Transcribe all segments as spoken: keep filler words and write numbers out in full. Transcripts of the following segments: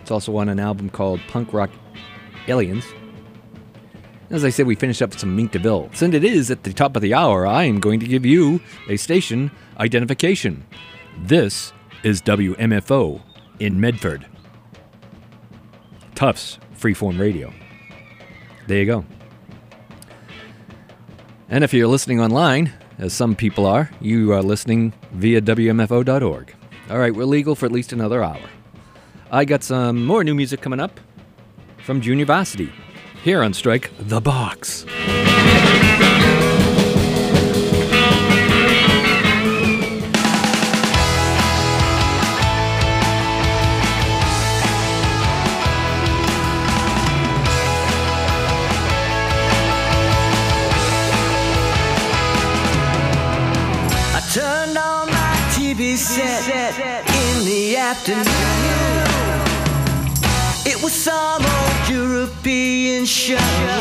It's also on an album called Punk Rock Aliens. As I said, we finished up with some Mink DeVille. Since it is at the top of the hour, I am going to give you a station identification. This is W M F O in Medford. Tufts Freeform Radio. There you go. And if you're listening online, as some people are, you are listening via W M F O dot org. All right, we're legal for at least another hour. I got some more new music coming up from Junior Varsity here on Strike the Box. Turned on my T V set in the afternoon. It was some old European show.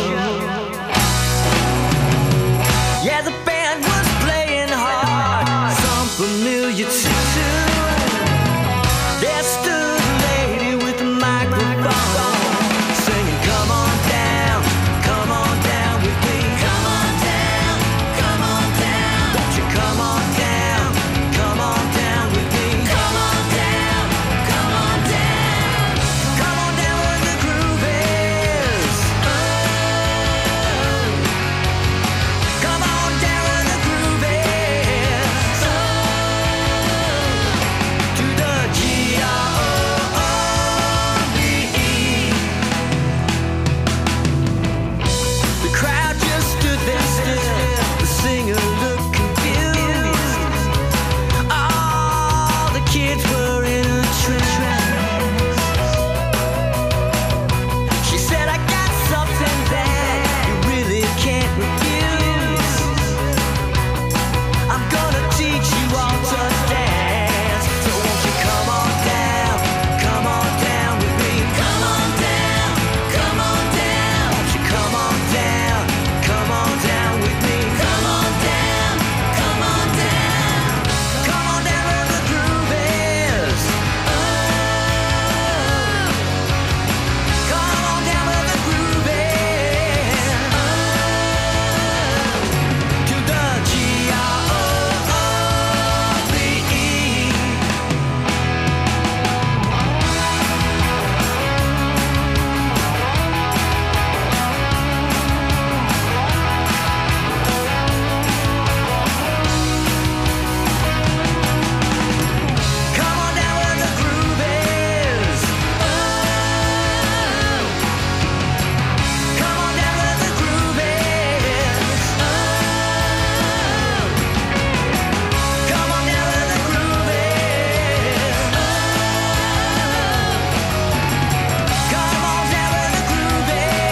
Yeah, the band was playing hard, some familiar tune. There stood a lady with a microphone, singing, "Come on down, come on down with me. Come on down, come on down. Won't you come on down, come on down with me. Come on down, come on down. Come on down where the groove is. Oh. Come on down where the groove is. Oh. To the G R O V E. The crowd just stood there still. The singer looked confused. All the kids were in a trance. She said, "I got something that you really can't refuse. I'm gonna teach you all to dance. So won't you come on down, come on down with me. Come on down, come on down. Won't you come on down, come on down with me. Come on down, come on down. Come on down where the groove is. Oh. Come on down where the groove is. Oh. To the G R O V E. Come on down where the groove is. Oh. Come on down where the groove is. Oh. Come on down where the groove is. Oh. Come on down where the groove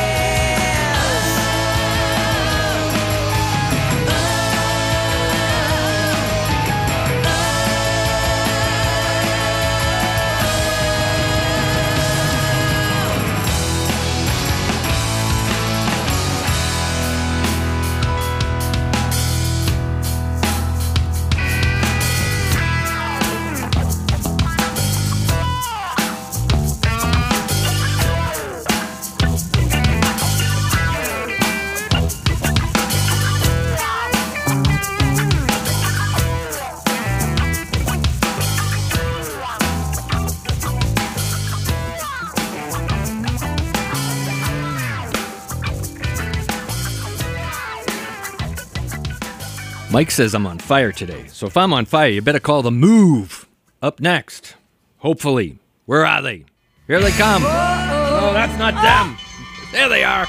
Mike says I'm on fire today. So if I'm on fire, you better call the Move. Up next. Hopefully. Where are they? Here they come. No, that's not them. There they are.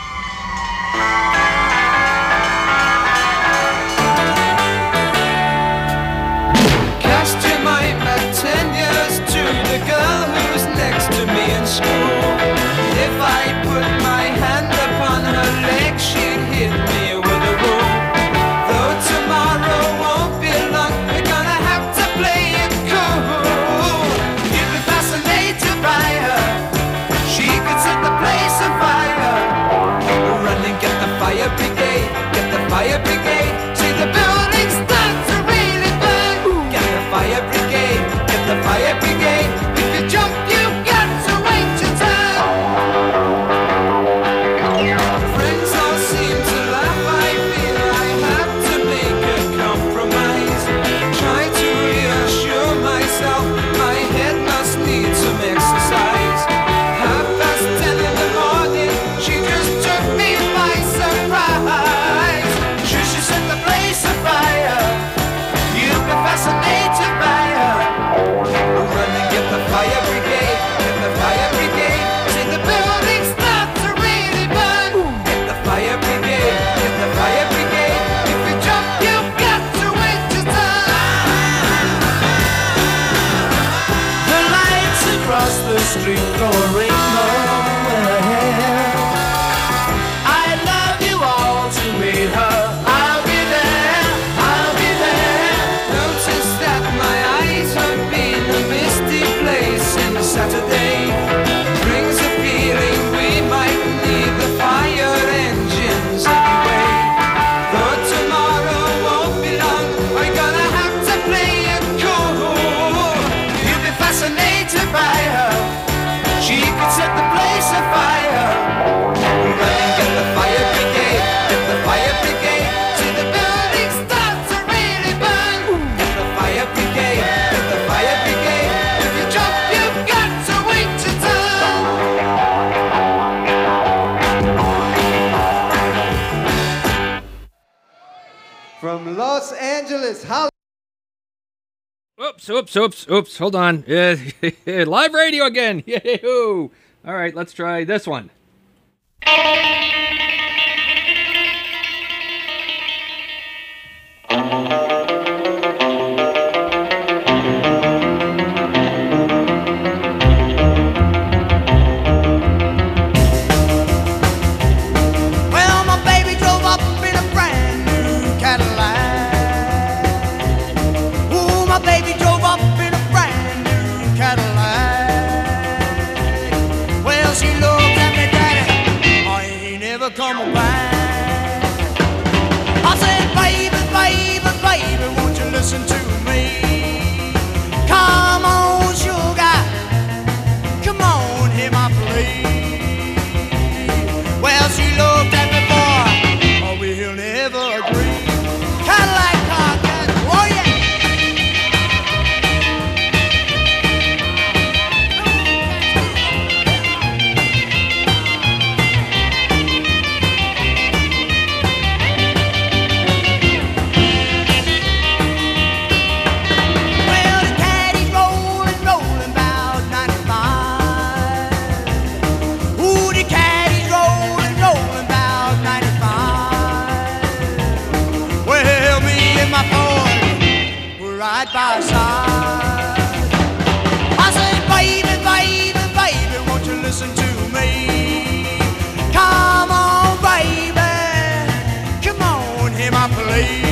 Cast your mind back ten years to the girl who's next to me in school. If I put my hand upon her leg, she'd hit me with a rule. Though tomorrow won't be long, we're gonna have to play it cool. You'd be fascinated by her. She could set the place on fire. Run and get the fire a rainbow in her hair. I love you all to meet her. I'll be there, I'll be there. Notice that my eyes have been a misty place in Saturday. Brings a feeling we might need the fire engines anyway. Though tomorrow won't be long, we're gonna have to play it cool. You'll be fascinated by her. She could set the place afire. Run and get the fire brigade, get the fire brigade. See the building start to really burn. Get the fire brigade, get the fire brigade. If you jump, you've got to wait your turn. From Los Angeles, Hollywood. Oops, oops, oops, oops. Hold on. Uh, live radio again. Yahoo! All right, let's try this one. Well, my baby drove up in a brand new Cadillac. Ooh, my baby drove up in a brand new Cadillac. Well, she looked at me, daddy, I ain't never coming back. I said, baby, baby, baby, won't you listen to me? Come on, sugar, come on, hear my plea. Well, she looked at me, boy, oh, we'll never agree. Cadillac car, Cadillac, oh yeah. Well, the caddy's rolling, rolling 'bout ninety-five. Ooh, the caddy's rolling, rolling 'bout ninety-five. Well, me and my boy were right by her side. I said, baby, baby, baby, won't you listen to me? Come on, baby, come on, hear my plea.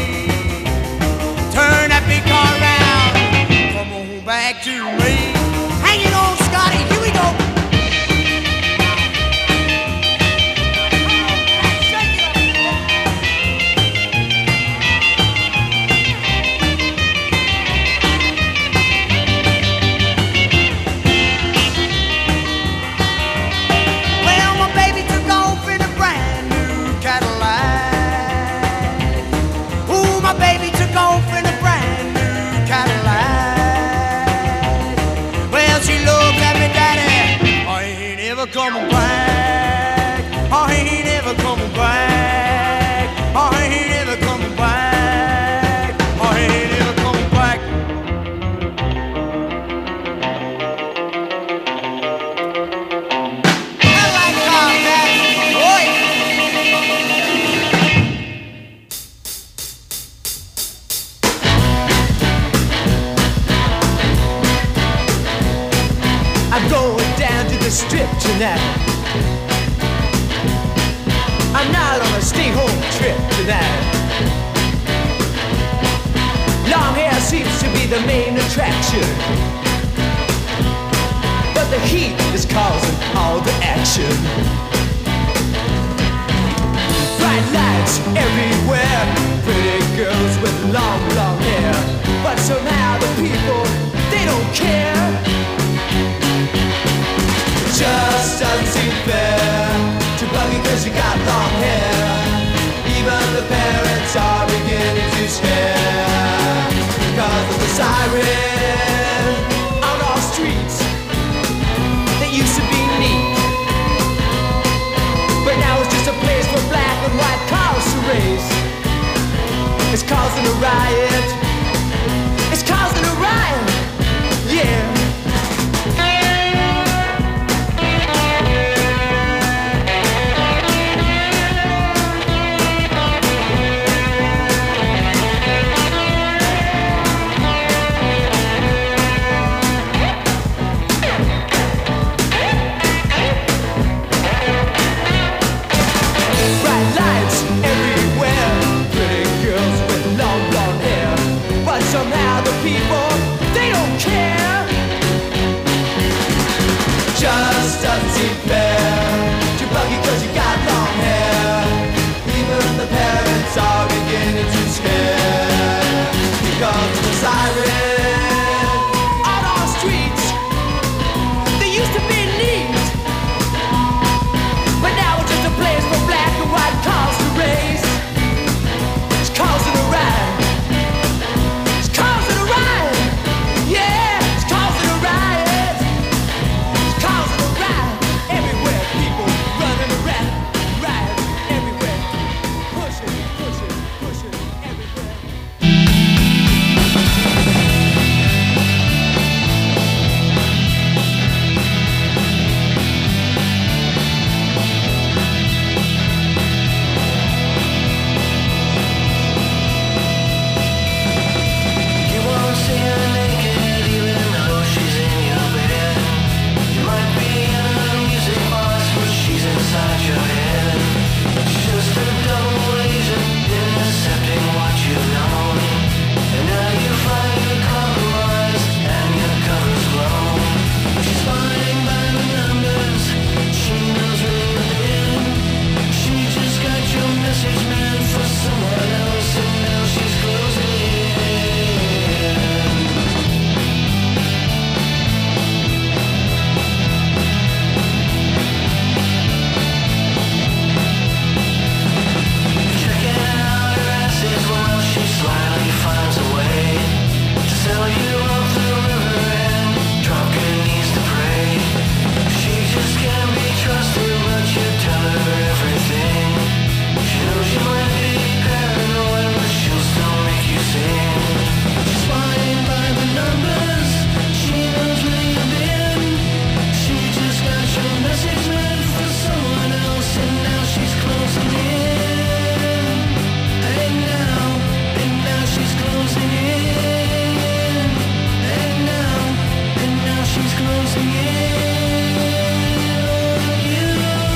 Turn that big car around, come on back to me. Hang it on, Scotty, here we go. Well, my baby took off in a brand new Cadillac. Ooh, my baby took off in a brand new Cadillac. Well, she looked at me, daddy, I ain't ever coming back. I ain't ever coming back. I ain't ever coming back. I ain't ever coming back. Cadillac car, daddy, oh yeah. I'm going down to the strip tonight. I'm not on a stay-home trip tonight. Long hair seems to be the main attraction, but the heat is causing all the action. Bright lights everywhere, pretty girls with long, long hair, but somehow the people, they don't care. Just doesn't seem fair to buggy cause you got long hair. Even the parents are beginning to stare because of the siren on our streets that used to be neat, but now it's just a place for black and white cars to race. It's causing a riot. It's causing a riot. Yeah. just doesn't seem fair. Too buggy cause you got long hair. Even the parents are beginning to scare. Here comes the siren on our streets. They used to be neat, but now it's just a place for black and white cars to race. It's causing a riot. It's causing a riot. Yeah, it's causing a riot. It's causing a riot. Everywhere people running around. Riot everywhere. Pushing, pushing, pushing everywhere. You won't see her naked even though she's in your bed. You might be in a music box, but she's inside your head. She's just a double agent intercepting what you've known. And now you find her compromised and your cover's blown. She's spying by the numbers. She knows where you've been. She just got your message meant for someone else, and now she's closing in. Checking out her assets while she slyly finds a way to sell you off the river and drop your knees to pray. She just can't be trusted, but you tell her everything. She knows you might be paranoid, but she'll still make you sing. She's spying by the numbers. She knows where you've been. She just got your message meant for someone else, and now she's closing in. And now, and now she's closing in. And now, and now she's closing in on you.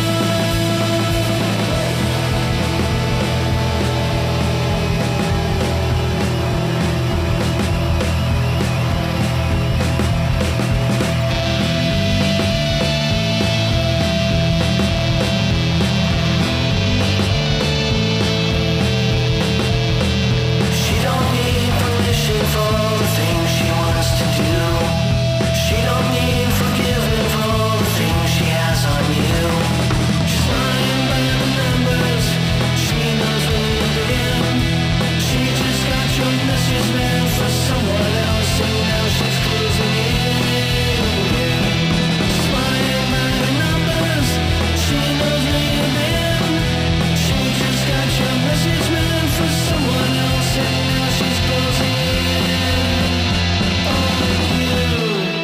She don't need permission for all the things she wants to do. She don't need forgiving for all the things she has on you. She's lying by the numbers. She knows where you've been. She just got your message meant for someone else, and now she's closing in. She's lying by the numbers. She knows where you've been. She just got your message meant for someone else, and now she's closing in on you.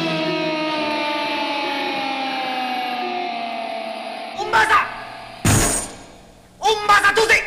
Un basa! Un basa tutti!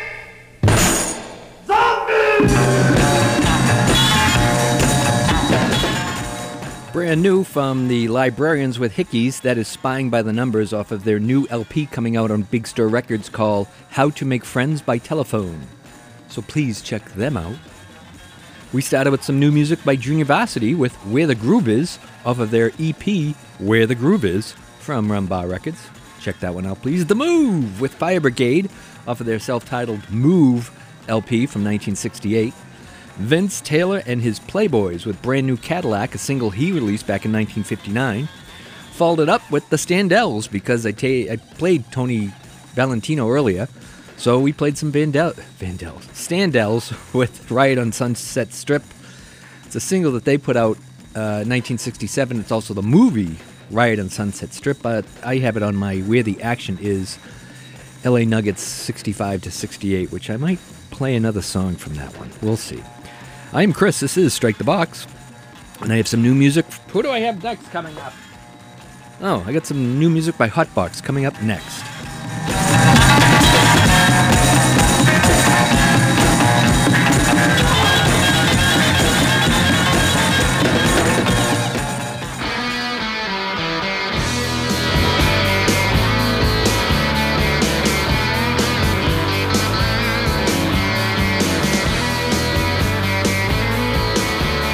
Brand new from the Librarians with Hickeys, that is Spying by the Numbers off of their new L P coming out on Big Star Records called How to Make Friends by Telephone. So please check them out. We started with some new music by Junior Varsity with Where the Groove Is off of their E P Where the Groove Is from Rumbar Records. Check that one out, please. The Move with Fire Brigade off of their self-titled Move L P from nineteen sixty-eight. Vince Taylor and his Playboys with Brand New Cadillac, a single he released back in nineteen fifty-nine. Followed it up with the Standells because I, ta- I played Tony Valentino earlier. So we played some Vandel- Vandells, Standells with Riot on Sunset Strip. It's a single that they put out uh, nineteen sixty-seven. It's also the movie Riot on Sunset Strip, but I have it on my Where the Action Is L A Nuggets sixty-five to sixty-eight, which I might play another song from that one. We'll see. I'm Chris. This is Strike the Box, and I have some new music. Who do I have next coming up? Oh, I got some new music by Hotbox coming up next.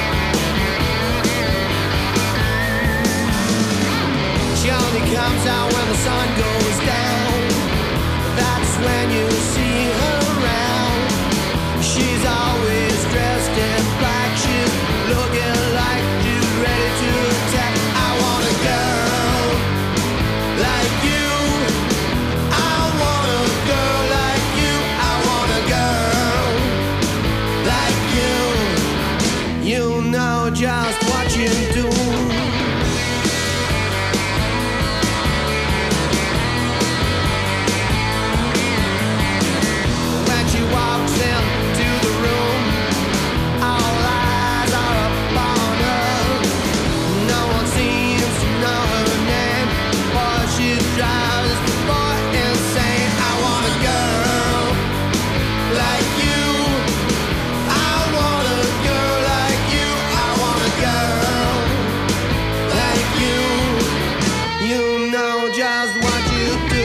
She only comes out sun goes down, that's when you see her around. She's always dressed in black, she's looking like she's ready to attack. I want a girl like you, I want a girl like you, I want a girl like you. You know just what you do. When she walks into the room, all eyes are upon her. No one seems to know her name, boy, she drives the boy insane. I want a girl like you, I want a girl like you, I want a girl like you. You know just what you do.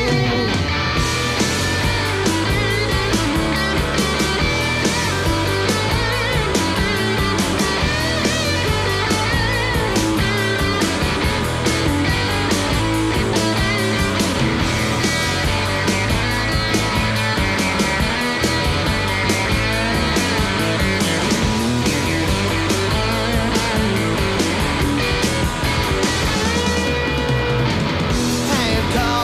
Handcuffs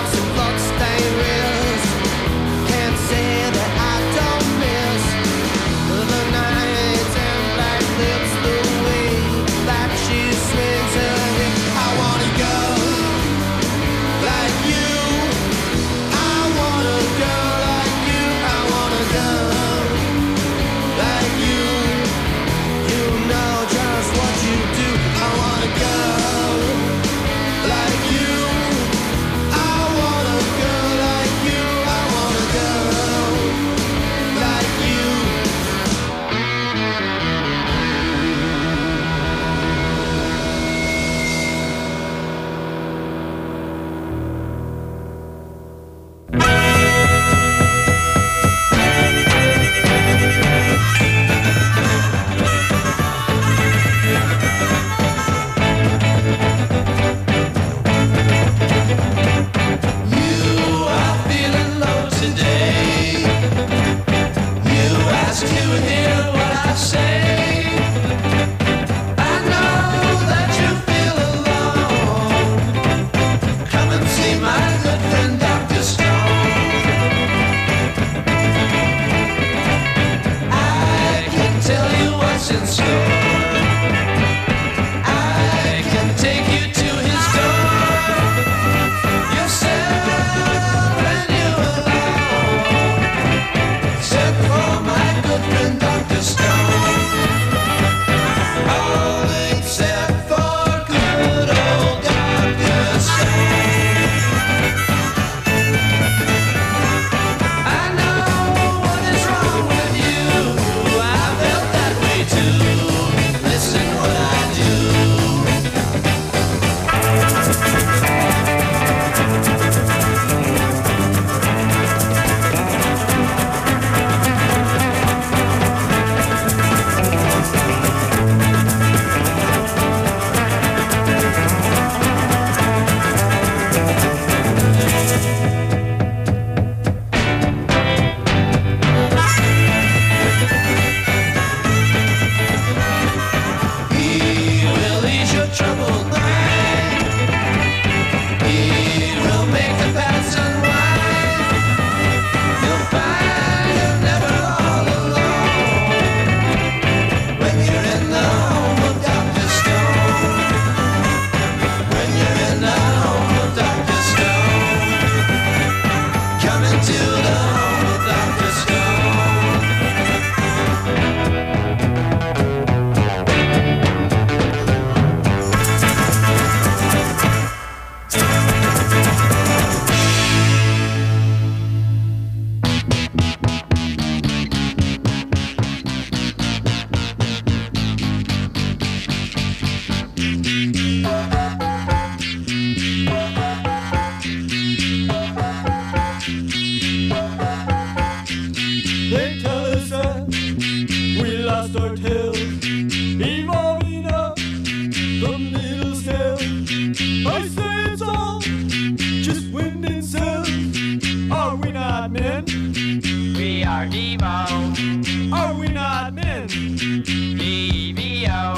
princesses. Are we not men? We are Devo. Are we not men? D V O.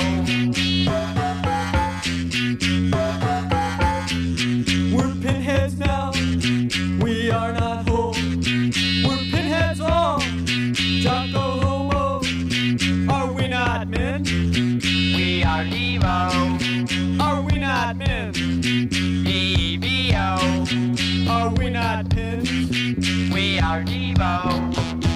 We're pinheads now. We are not whole. We're pinheads all. Jocko Homo. Are we not men? We are Devo. Are we not men? D V O. Are we not pins? We are Devo.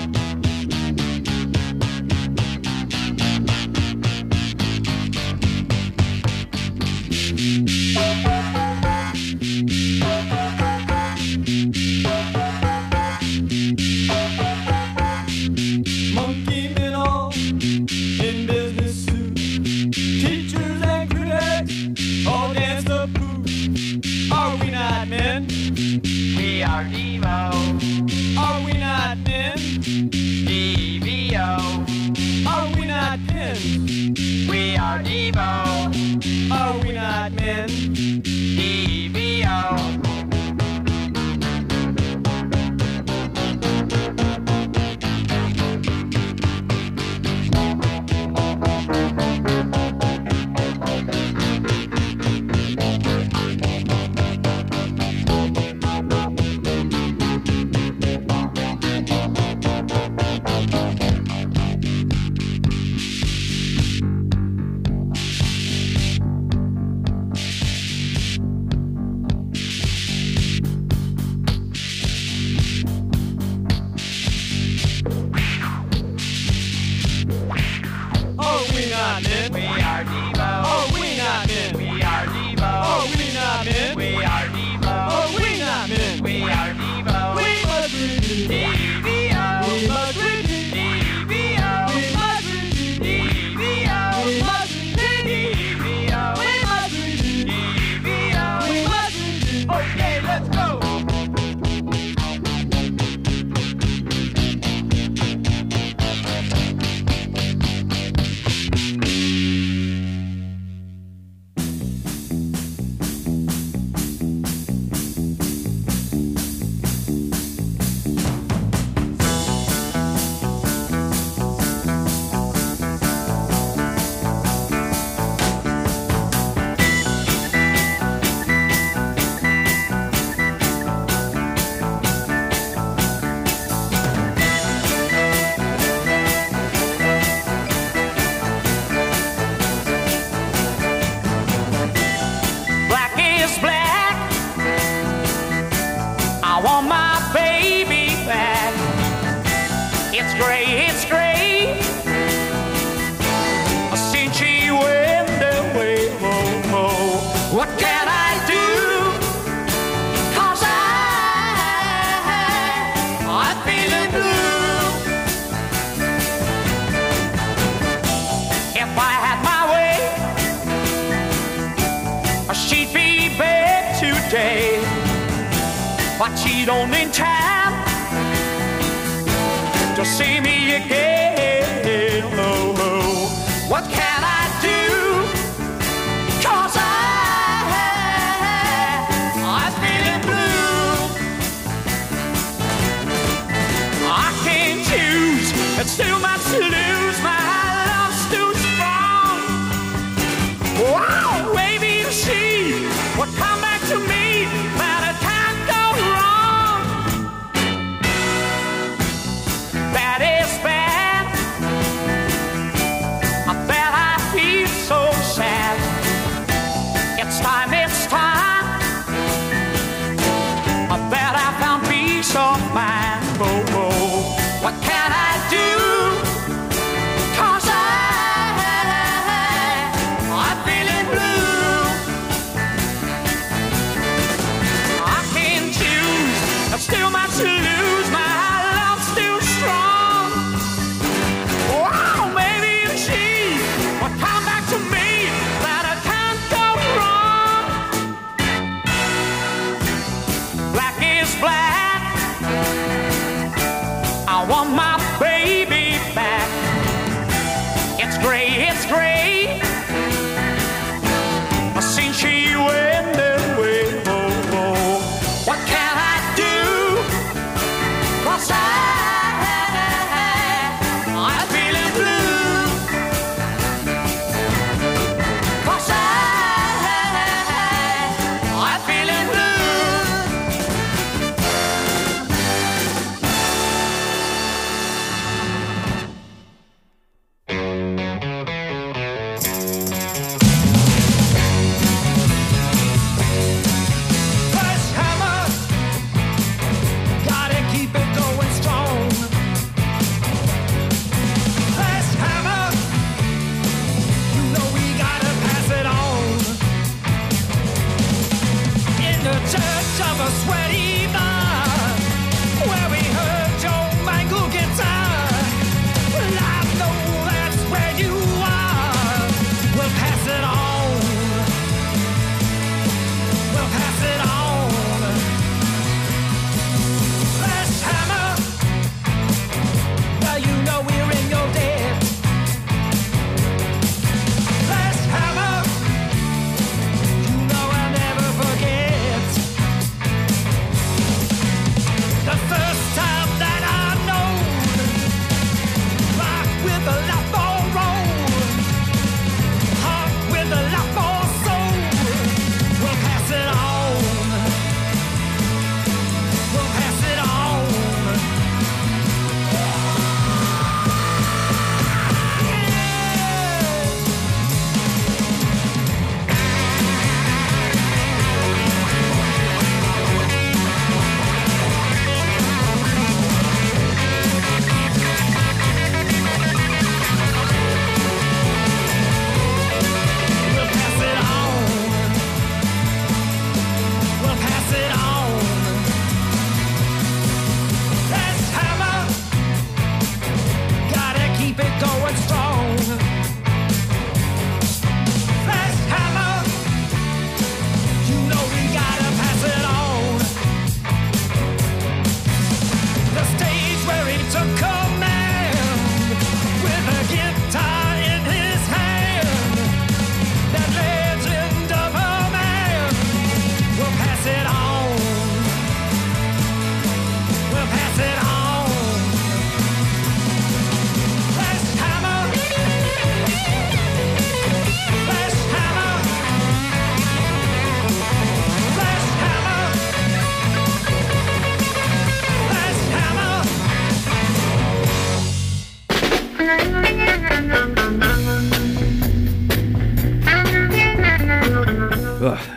Monkey men all in business suits. Teachers and critics all dance the blues. Are we not men? We are Devo. Are we not men? D V O. Are we not pins? We are Devo. Are we not men? D V O. Are we not men? We are Devo. Are we not men? We are Devo. Are we not men? We are Devo. Are we not men? We are Devo. We must repeat. D V O. We must repeat. D V O. We must repeat. D V O. We must repeat. D V O. We must repeat. D V O. We must repeat. Okay, let's go. Black is black. I want my baby back. It's gray, it's gray. Since she went away, oh, oh. What can I do? 'Cause I, I'm feeling blue. If I had my way, she'd be back today, but she don't in time to see me again. Oh, oh. What can I do? 'Cause I, I'm feeling blue. I can't choose, it's too much to lose. My love's too strong. Wow, maybe she would come back to me, but it can't go wrong. That is bad. I bet I feel so sad. It's time, it's time. I bet I found peace of mind. Oh, oh. What can I do? 'Cause I, I'm feeling blue. I can't choose, there's still much to lose. My love's still strong. Wow, maybe if she would come back to me, that I can't go wrong. Black is black. I want my baby back. It's gray, it's gray. Since she went away, oh, oh. What can I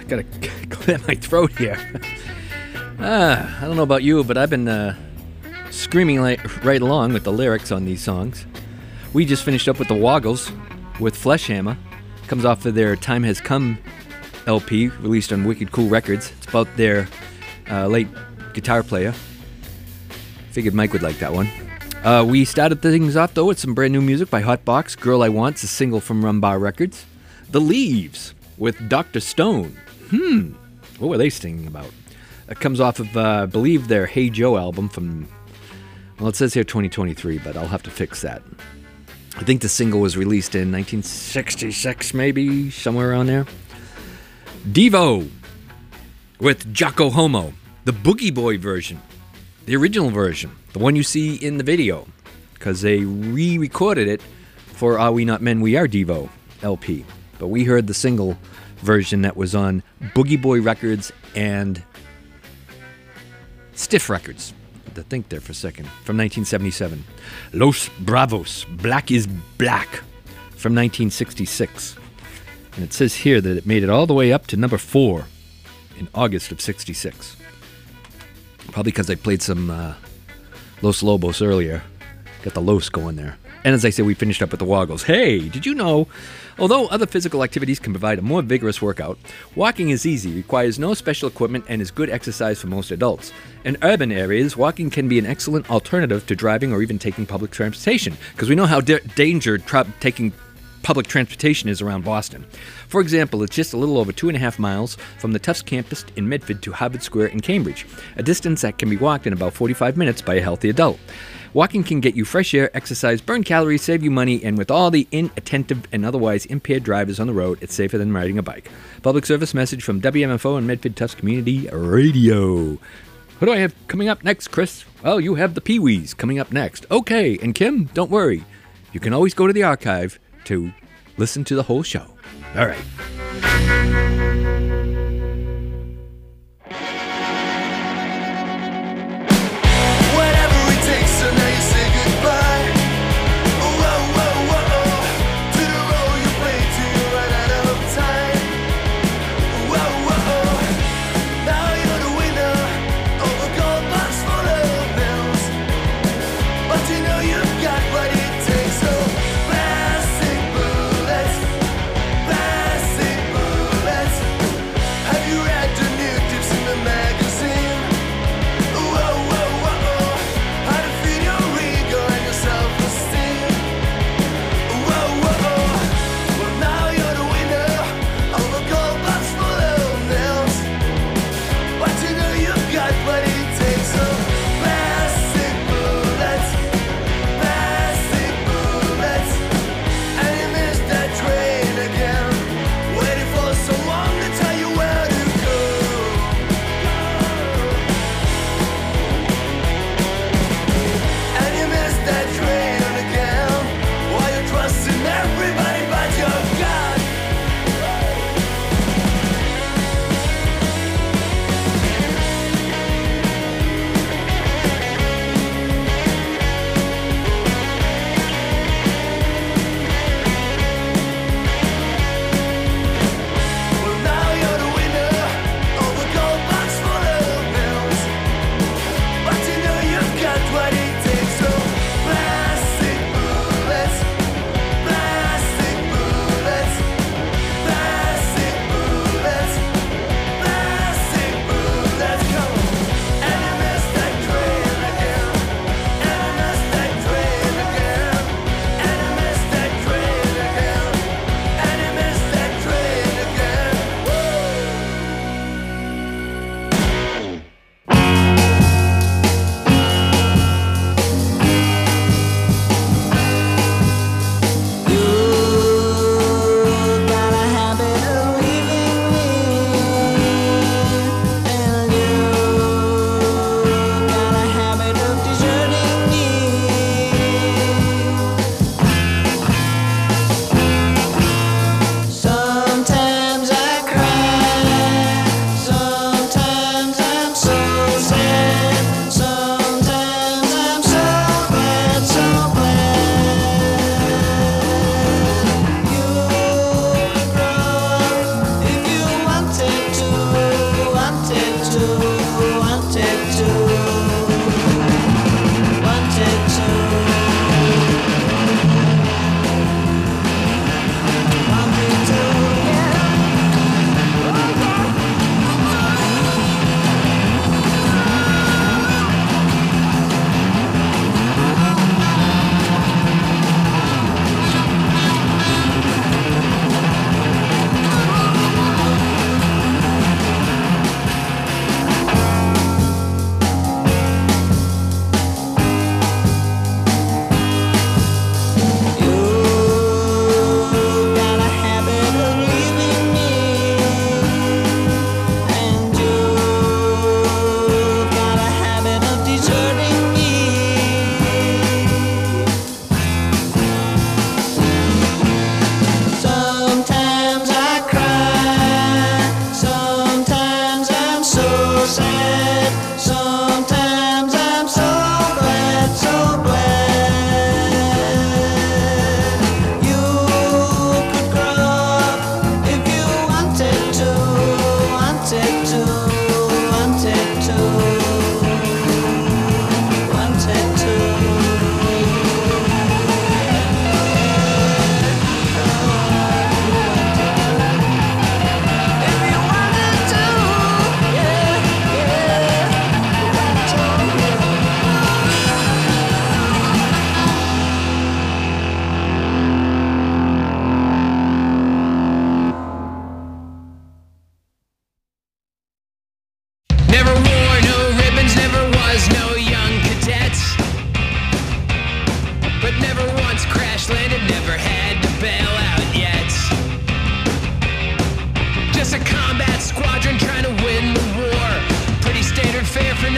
gotta clear my throat here. Ah, I don't know about you, but I've been uh, screaming like, right along with the lyrics on these songs. We just finished up with the Woggles with Fleshhammer. Comes off of their Time Has Come L P, released on Wicked Cool Records. It's about their uh, late guitar player. Figured Mike would like that one. Uh, we started things off, though, with some brand new music by Hotbox. Girl I Want's a single from Rumbar Records. The Leaves with Doctor Stone. Hmm, what were they singing about? It comes off of, uh, I believe, their Hey Joe album from, well, it says here twenty twenty-three, but I'll have to fix that. I think the single was released in nineteen sixty-six, maybe, somewhere around there. Devo with Jocko Homo, the Boogie Boy version, the original version, the one you see in the video, because they re-recorded it for Are We Not Men, We Are Devo L P. But we heard the single version that was on Boogie Boy Records and Stiff Records. I had to think there for a second. From nineteen seventy-seven. Los Bravos, Black is Black, from nineteen sixty-six. And it says here that it made it all the way up to number four in August of sixty-six. Probably because I played some uh, Los Lobos earlier. Got the Los going there. And as I said, we finished up with the Woggles. Hey, did you know, although other physical activities can provide a more vigorous workout, walking is easy, requires no special equipment, and is good exercise for most adults. In urban areas, walking can be an excellent alternative to driving or even taking public transportation, because we know how da- danger tra- taking public transportation is around Boston. For example, it's just a little over two and a half miles from the Tufts campus in Medford to Harvard Square in Cambridge, a distance that can be walked in about forty-five minutes by a healthy adult. Walking can get you fresh air, exercise, burn calories, save you money, and with all the inattentive and otherwise impaired drivers on the road, it's safer than riding a bike. Public service message from W M F O and Medford Tufts Community Radio. What do I have coming up next, Chris? Well, you have the Pee-wees coming up next. Okay, and Kim, don't worry. You can always go to the archive to listen to the whole show. All right. Plastic bullets, plastic bullets.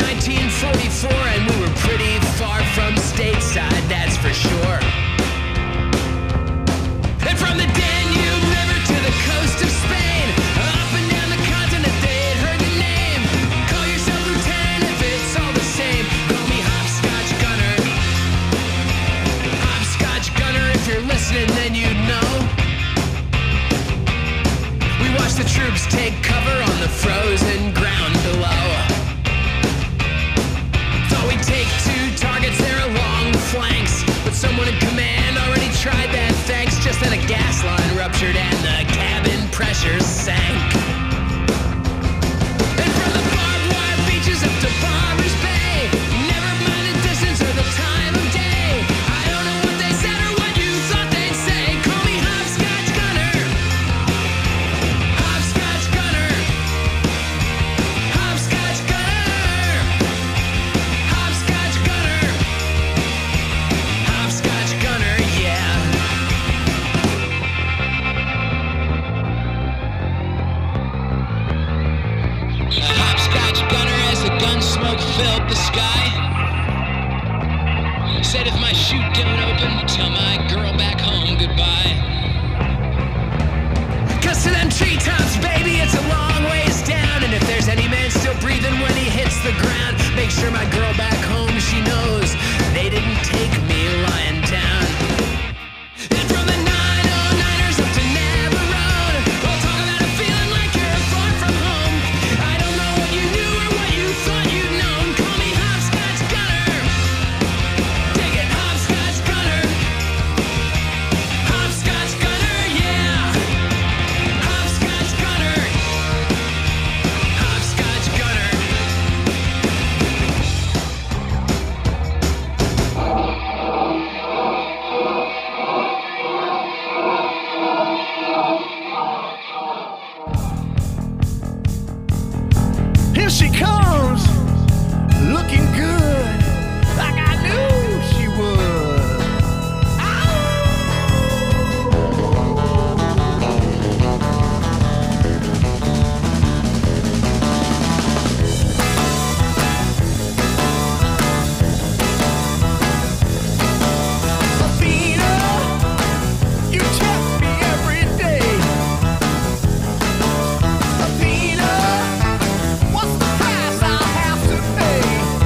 nineteen forty-four, and we were pretty far from stateside, that's for sure. And from the Danube River to the coast of Spain, up and down the continent, they'd heard the name. Call yourself lieutenant if it's all the same. Call me Hopscotch Gunner. Hopscotch Gunner, if you're listening, then you know. We watch the troops take cover on the frozen ground below. Thought we'd take two targets there along the flanks, but someone in command already tried that, thanks. Just then a gas line ruptured and the cabin pressure sank. And from the barbed wire beaches up to Barbers Bay, never mind the distance or the time of day, I don't know what they said or what you thought they'd say. Call me Hopscotch Gunner. Hopscotch Gunner. Hopscotch Gunner. Hopscotch Gunner. Hopscotch Gunner, yeah. A hopscotch gunner as the gun smoke filled the sky. Said if my chute don't open, tell my girl back home goodbye. Cause to them treetops, baby, it's a long ways down. And if there's any man still breathing when he hits the ground, make sure my girl back home, she knows they didn't take me lying down. And from the nine oh niners up to Navarone, we'll talk about a feeling like you're far from home. I don't know what you knew or what you thought you'd known. Call me Hopscotch Gunner. Dig it, Hopscotch Gunner. Hopscotch Gunner, yeah. Hopscotch Gunner. Hopscotch Gunner. Here she comes, looking good, like I knew she would. Athena, you test me every day. Athena, what's the price I'll have to pay?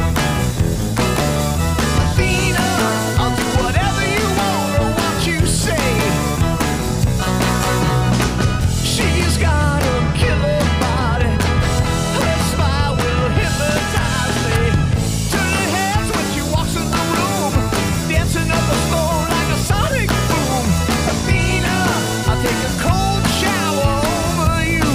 Athena, I'll do whatever you want or what you say. She's got a killer body, her smile will hypnotize me. Turning heads when she walks in the room, dancing up the floor like a sonic boom. Athena, I'll take a cold shower over you.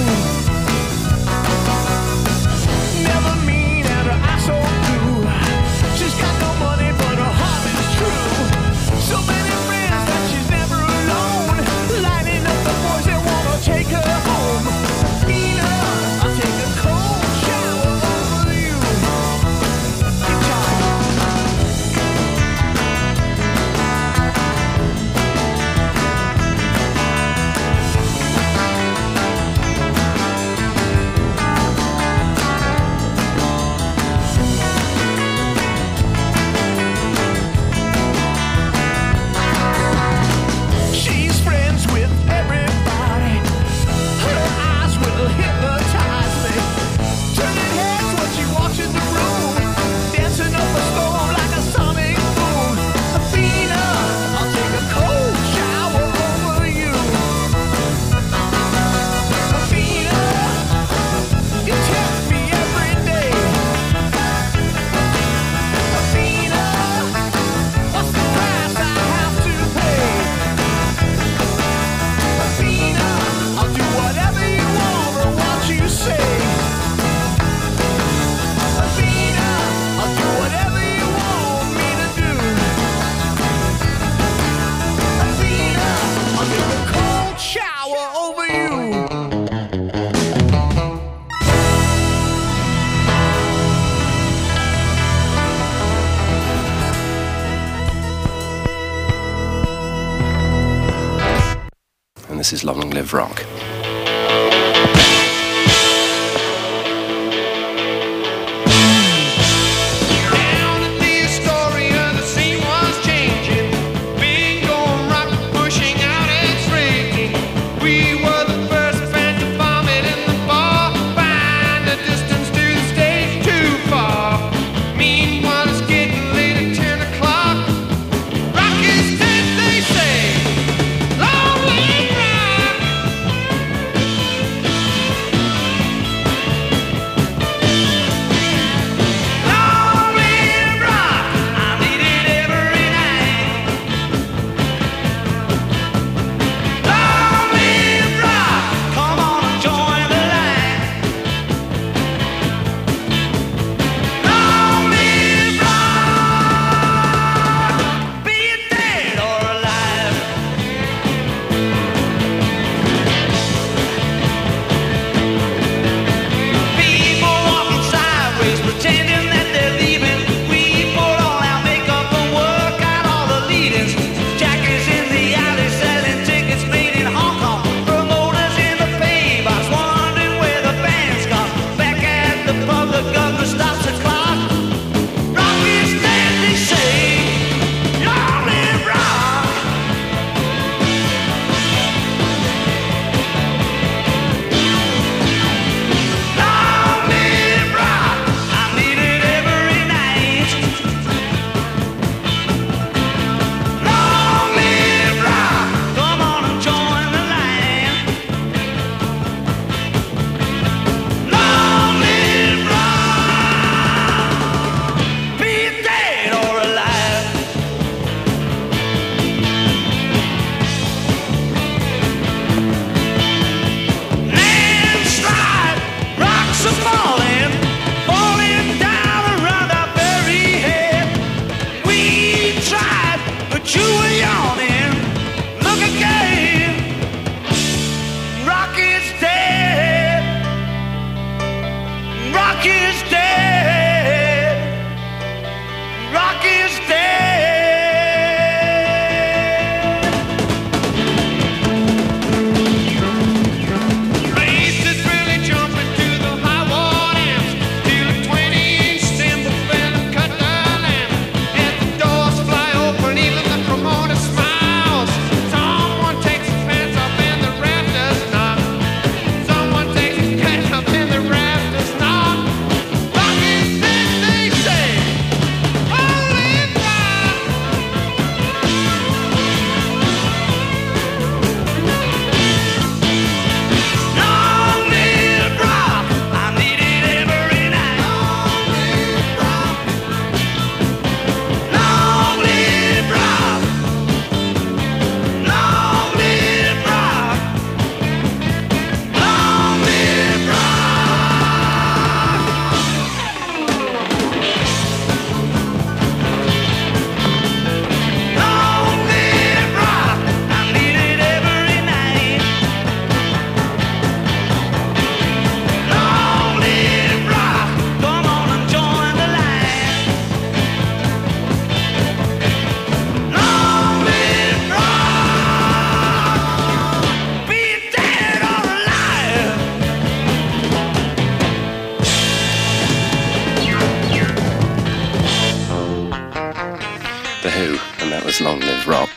Never mean and her eyes so blue. She's got no money but her heart is true. So many friends that she's never alone, lining up the boys that wanna take her home. Athena, I'll take a cold shower over you. Guitar. She's friends with everybody. Her eyes will hypnotize me. Turning heads when she walks in the room, dancing up a storm like a sonic boom. Athena, I'll take a cold shower over you. Athena, you test me every day. Athena, what's the price I have to pay? Athena, I'll do whatever you want or what you say. Athena, I'll do whatever you want me to do. Athena, I'll take a cold shower over you. And this is Long Live Rock. The Who, and that was Long Live Rock.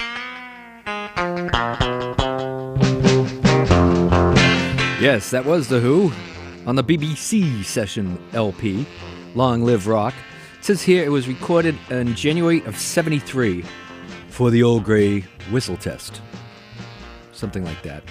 Yes, that was The Who on the B B C session L P, Long Live Rock. It says here it was recorded in January of seventy-three for the Old Grey Whistle Test. Something like that.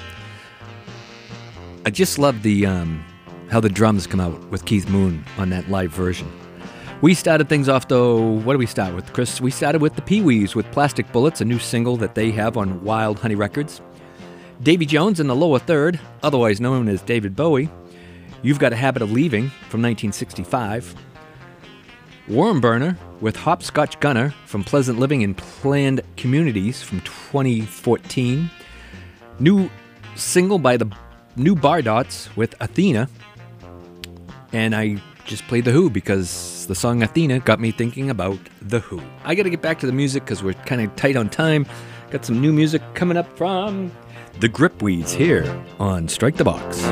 I just love the um, how the drums come out with Keith Moon on that live version. We started things off, though, what do we start with, Chris? We started with the Pee-wees with Plastic Bullets, a new single that they have on Wild Honey Records. Davy Jones in the lower third, otherwise known as David Bowie. You've Got a Habit of Leaving from nineteen sixty-five. Wormburner with Hopscotch Gunner from Pleasant Living and Planned Communities from twenty fourteen. New single by the New Bardots with Athena. And I just played The Who because the song Athena got me thinking about The Who. I gotta get back to the music because we're kind of tight on time. Got some new music coming up from the Gripweeds here on Strike the Box.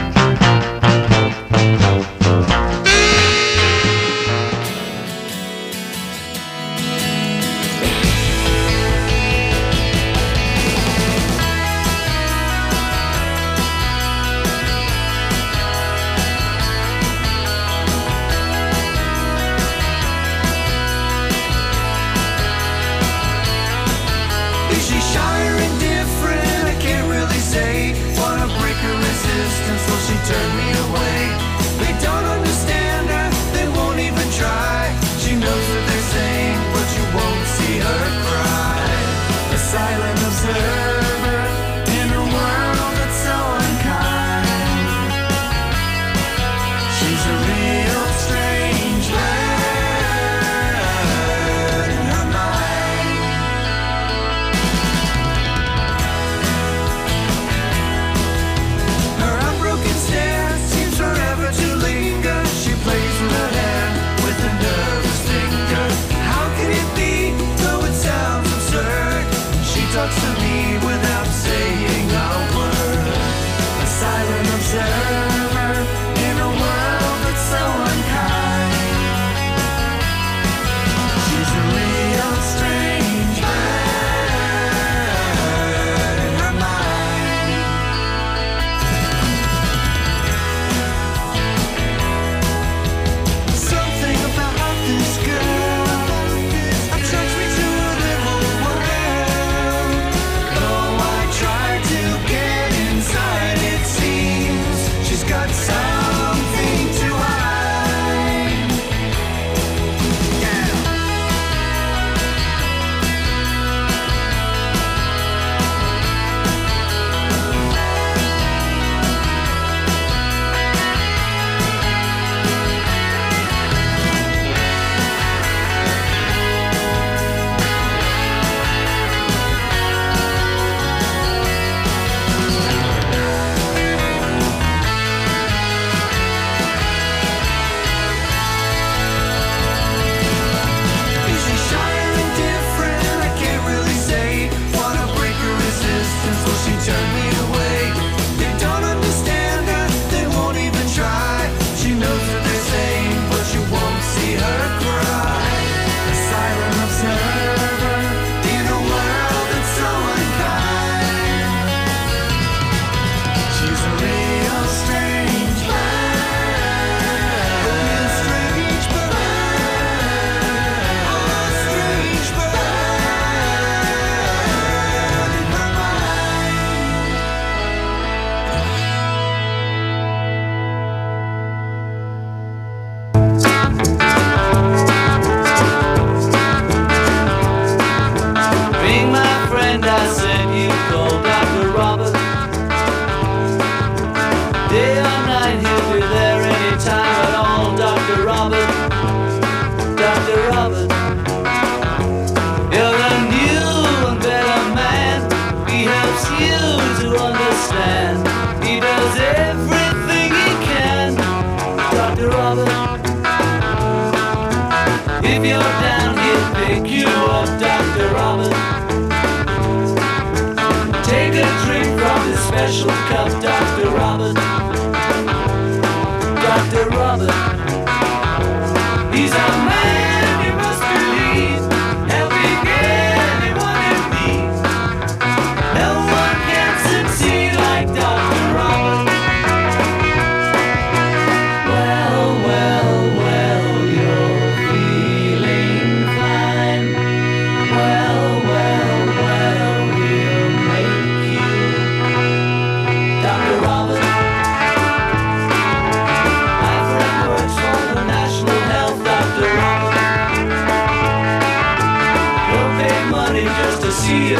Is she shy or indifferent? I can't really say. Wanna break her resistance, so she turned me away. They don't understand her, they won't even try. She knows what they're saying, but you won't see her cry. A silent observer in a world that's so unkind. She's a real strange bird in her mind. Her unbroken stare seems forever to linger. She plays with her hand with a nervous finger. How can it be, though it sounds absurd? She talks to me without saying a word. A silent observer in a world that's so unkind. She's a real strange bird in her mind. Something about this girl attracts me to her little world. Though I try to get inside, it seems she's got something to hide. Yeah. Is she shy or indifferent? I can't really say. Wanna break her resistance, will she turn me away? They don't understand her, they won't even try. She knows what they're saying, but you won't see her cry. A silent observer in a world that's so unkind. She's a real strange bird. A real strange bird. A strange bird in her mind. Ring my friend, I said you call Doctor Robert. Day or night, he'll be there anytime at all. Doctor Robert, Doctor Robert. You're the new and better man. He helps you to understand. He does everything he can. Doctor Robert. If you're down, he'll pick you up. Doctor Robert. Take a drink from his special cup. Doctor Robert. Doctor Robert. He's a man you must believe. Help you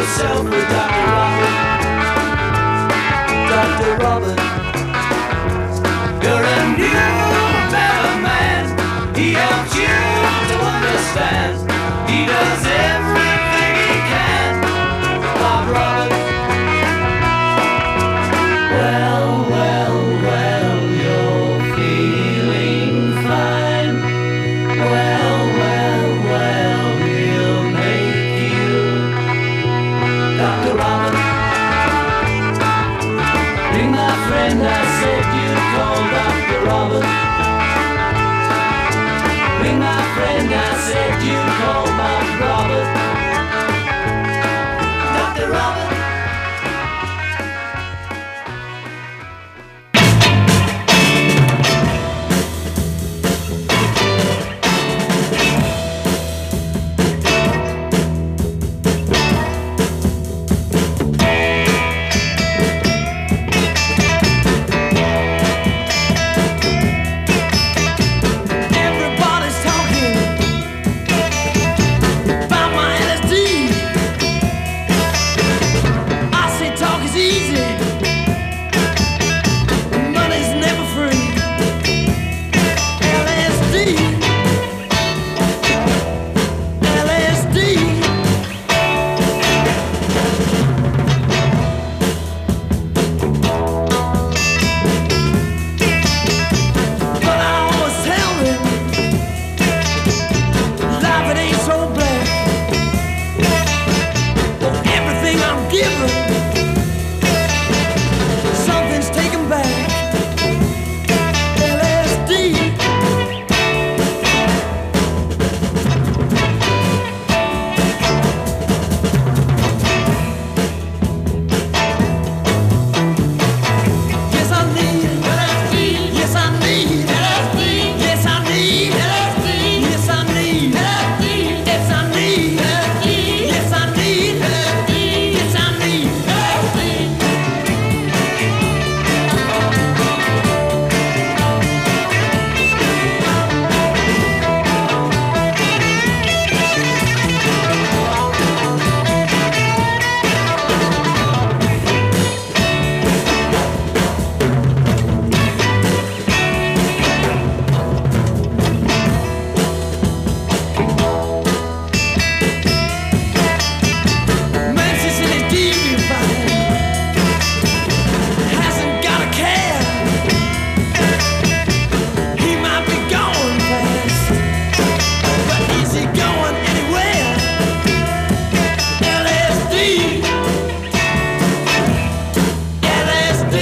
yourself with Doctor Robert. Doctor Robert. You're a new, better man. He helps you to understand. He does everything he can. Bob Robert. Well, well, well, you're feeling fine. Well, well, well, we'll make you Doctor Robert. Ring my friend, I said you'd call Doctor Robert. Ring my friend, I said you'd call Bob Robert. Doctor Robert. Everybody's talking about my L S D. I say talk is easy, money's never free. L S D, L S D. But I always tell them, life it ain't so black. For everything I'm given, something's taken back. L S D. Yes, I need L S D. Yes, I need L S D. Yes, I need L S D. Yes, I need L S D. Yes, I need L S D. Yes, I need L S D. Yes, I need L S D. Manchester City D B fine, hasn't got a care. He might be going fast, but is he going anywhere? L S D, L S D,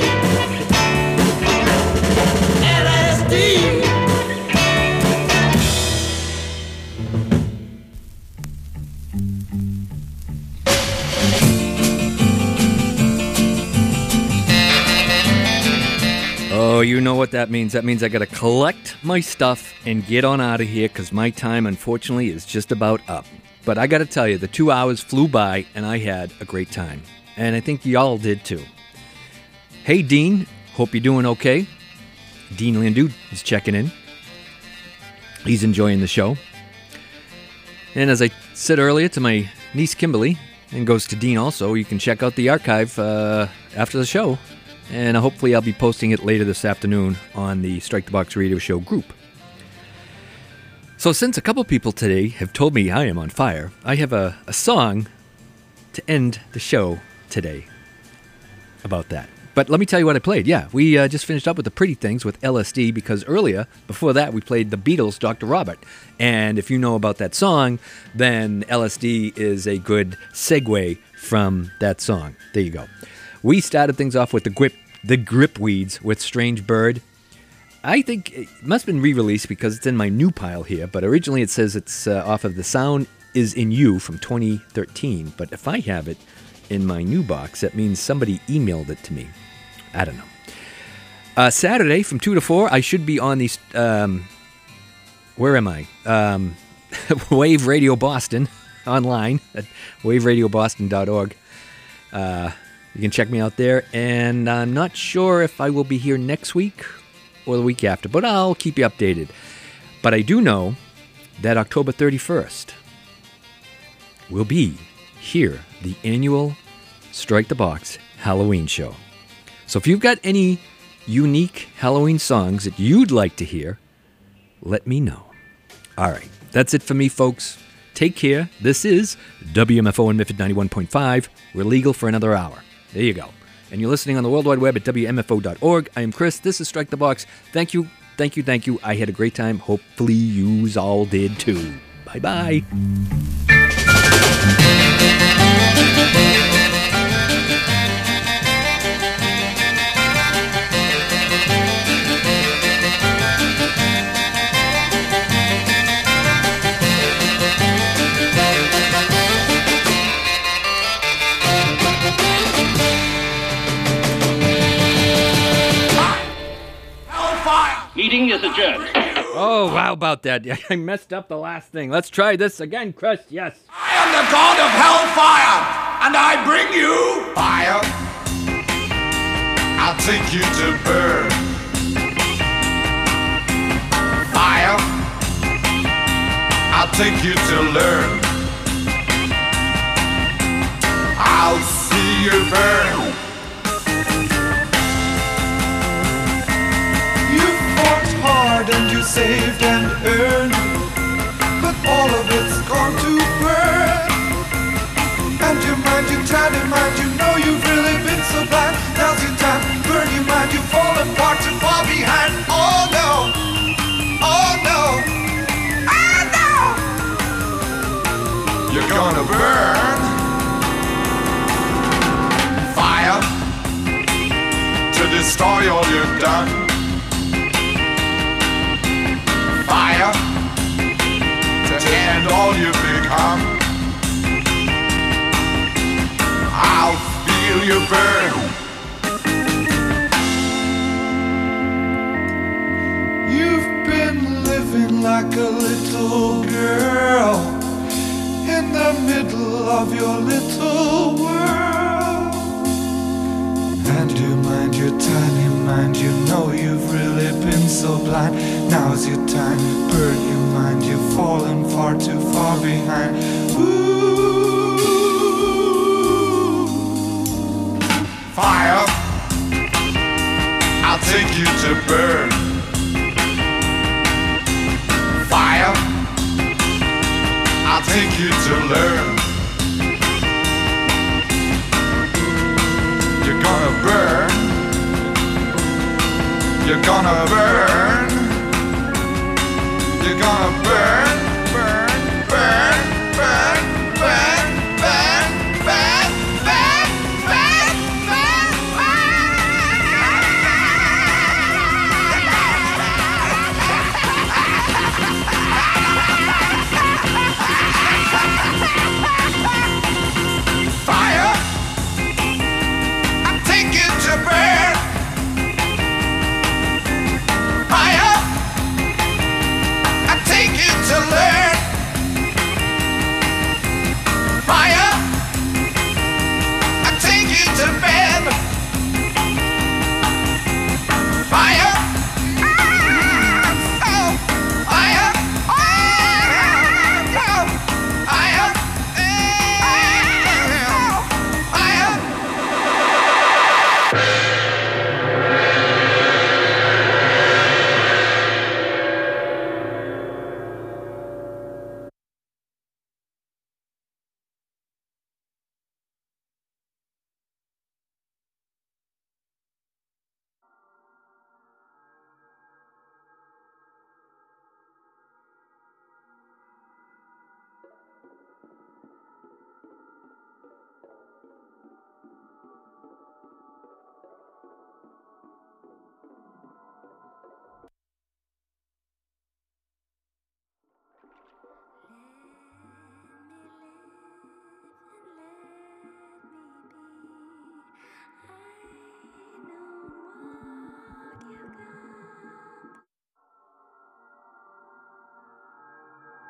L S D. Oh, you know what that means. That means I gotta collect my stuff and get on out of here because my time, unfortunately, is just about up. But I gotta tell you, the two hours flew by and I had a great time. And I think y'all did too. Hey, Dean. Hope you're doing okay. Dean Lindu is checking in. He's enjoying the show. And as I said earlier to my niece Kimberly, and goes to Dean also, you can check out the archive uh, after the show. And hopefully I'll be posting it later this afternoon on the Strike the Box Radio Show group. So since a couple people today have told me I am on fire, I have a, a song to end the show today about that. But let me tell you what I played. Yeah, we uh, just finished up with the Pretty Things with L S D because earlier, before that, we played the Beatles' Doctor Robert. And if you know about that song, then L S D is a good segue from that song. There you go. We started things off with the grip, the Gripweeds with Strange Bird. I think it must have been re-released because it's in my new pile here, but originally it says it's uh, off of The Sound Is In You from twenty thirteen. But if I have it in my new box, that means somebody emailed it to me. I don't know. Uh, Saturday from two to four, I should be on the, um, where am I? Um, Wave Radio Boston online at wave radio boston dot org. Uh, you can check me out there, and I'm not sure if I will be here next week or the week after, but I'll keep you updated. But I do know that October thirty-first will be hear the annual Strike the Box Halloween show. So if you've got any unique Halloween songs that you'd like to hear, let me know. All right, that's it for me, folks. Take care. This is W M F O and Miffed ninety-one point five. We're legal for another hour. There you go. And you're listening on the World Wide Web at W M F O dot org. I am Chris. This is Strike the Box. Thank you, thank you, thank you. I had a great time. Hopefully yous all did too. Bye-bye. Meeting is adjourned. Oh, how about that? I messed up the last thing. Let's try this again, Chris. Yes. I am the god of hellfire, and I bring you fire. I'll take you to burn. Fire. I'll take you to learn. I'll see you burn. Hard and you saved and earned, but all of it's gone to burn. And your mind, you tried to mind, you know you've really been so blind. Now's your time, burn your mind, you fall apart, too far behind. Oh no, oh no, oh no. You're gonna burn. Fire to destroy all you've done. Fire to end all you've become. I'll feel you burn. You've been living like a little girl in the middle of your little world. And you mind your tiny mind, you know you've really been so blind. Now's your time, burn your mind, you've fallen far too far behind. Ooh. Fire, I'll take you to burn. Fire, I'll take you to learn. You're gonna burn. You're gonna burn. You're gonna burn.